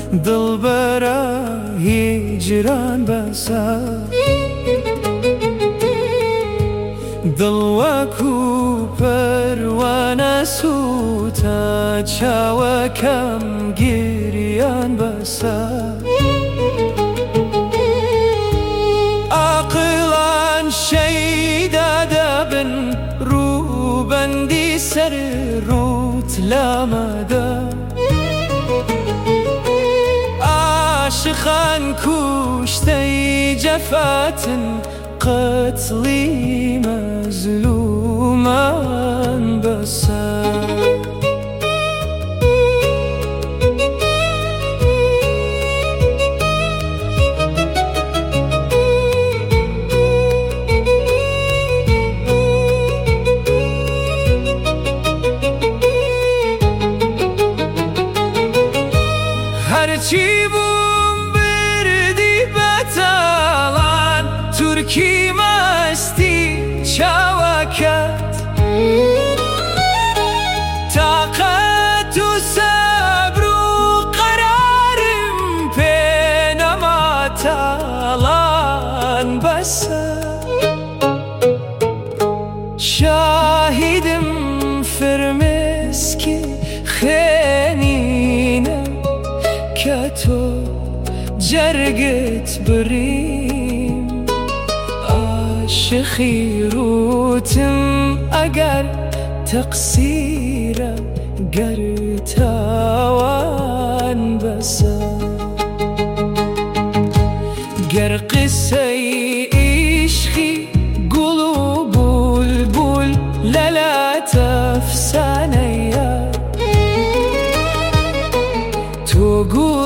دلبرا هجران بسا دل وکو پروانه سوتا چاوکم گریان بسا عقلان شیده دبن رو بندی سر روت لامده عاشقان کشته جفاتن قتلی مظلومان بسا هرچی بوم بردی بتالان ترکی مستی چاوکت طاقت و صبر و قرارم پینما تالان بسا شاهدم فرمسکی خنینه که تو جرگت بریم عاشقی روتم اگر تقصیرم گر تاوان بسا گر قصه عشقی گل و بلبل لالات افسانه تو گو